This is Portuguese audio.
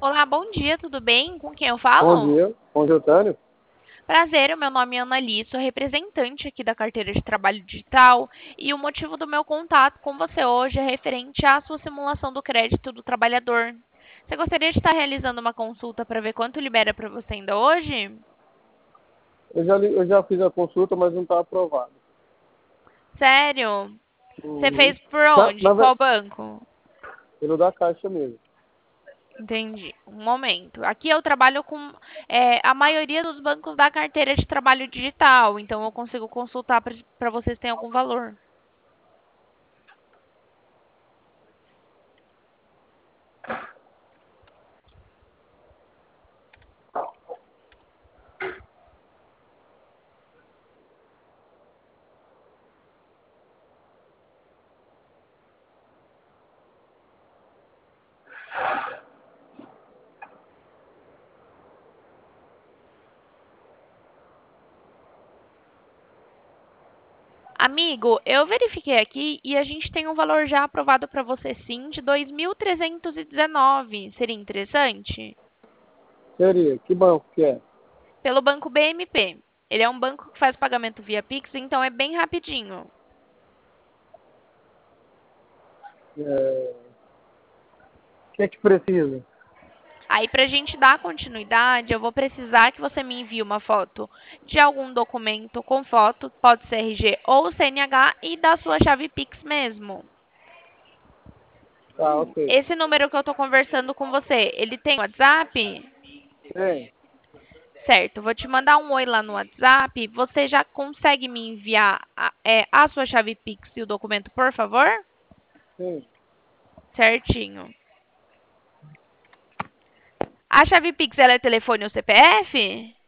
Olá, bom dia, tudo bem? Com quem eu Bom falo? dia, bom dia, Otânio. Prazer, o meu nome é Annali, sou representante aqui da carteira de trabalho digital e o motivo do meu contato com você hoje é referente à sua simulação do crédito do trabalhador. Você gostaria de estar realizando uma consulta para ver quanto libera para você ainda hoje? Eu já fiz a consulta, mas não está aprovado. Sério? Você Uhum. fez por Na, onde? na, ver- Qual banco? pelo da Caixa mesmo. Entendi. Um momento. Aqui eu trabalho com a maioria dos bancos da carteira de trabalho digital, então eu consigo consultar para vocês se tem algum valor. Amigo, eu verifiquei aqui e a gente tem um valor já aprovado para você sim de 2.319. Seria interessante? Seria, que banco que é? Pelo banco BMP. Ele é um banco que faz pagamento via Pix, então é bem rapidinho. O que é que precisa? Aí, para a gente dar continuidade, eu vou precisar que você me envie uma foto de algum documento com foto, pode ser RG ou CNH, e da sua chave Pix mesmo. Tá, ok. Esse número que eu estou conversando com você, ele tem WhatsApp? Tem, Certo, vou te mandar um oi lá no WhatsApp. Você já consegue me enviar a sua chave Pix e o documento, por favor? tem. Certinho. A chave Pix, ela é telefone ou CPF?